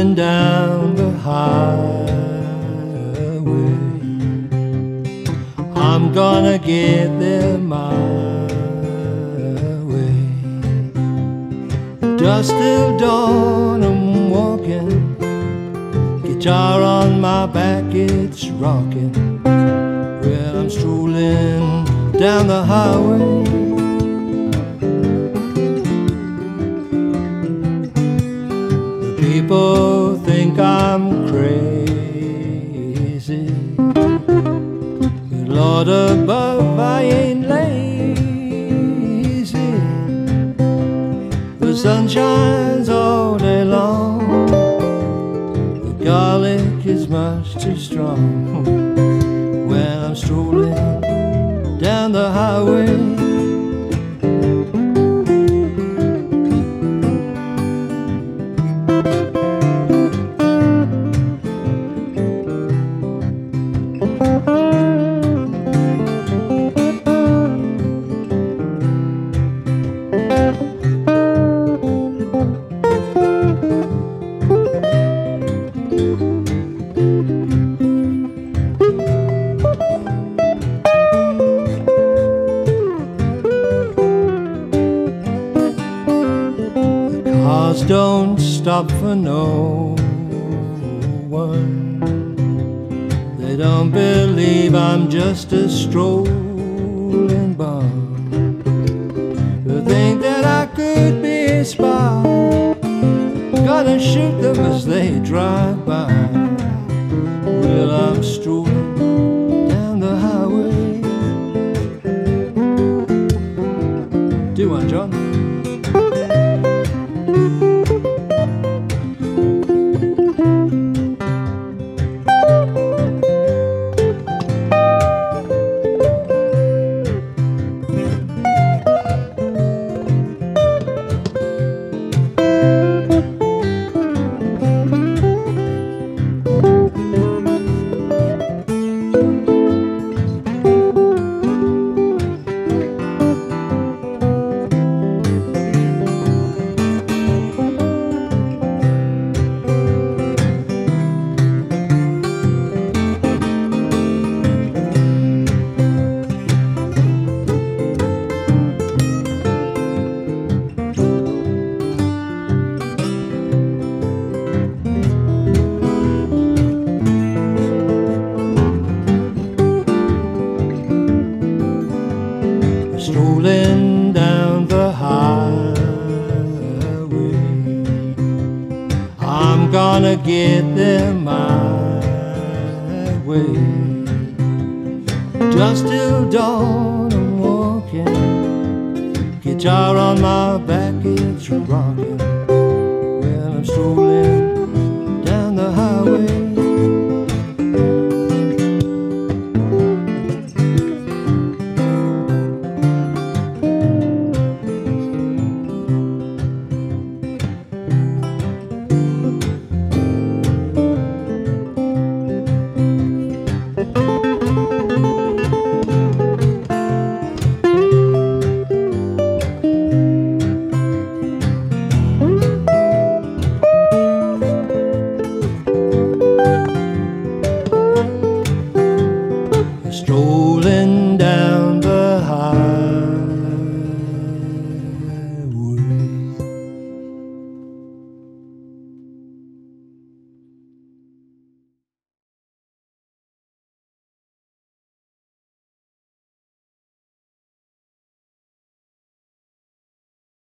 strolling down the highway. I'm gonna get there my way. Just till dawn I'm walking, guitar on my back it's rocking. Well, I'm strolling down the highway. The people think I'm crazy, but Lord above, I ain't lazy. The sun shines all day long, the garlic is much too strong. When I'm strolling down the highway, cars don't stop for no one. They don't believe I'm just a strolling bum. They think that I could be a spy, gonna shoot them as they drive by. Well, I'm strolling down the highway. Do one, John. Strolling down the highway, I'm gonna get there my way. Just till dawn I'm walking, guitar on my back it's rocking. Well, I'm strolling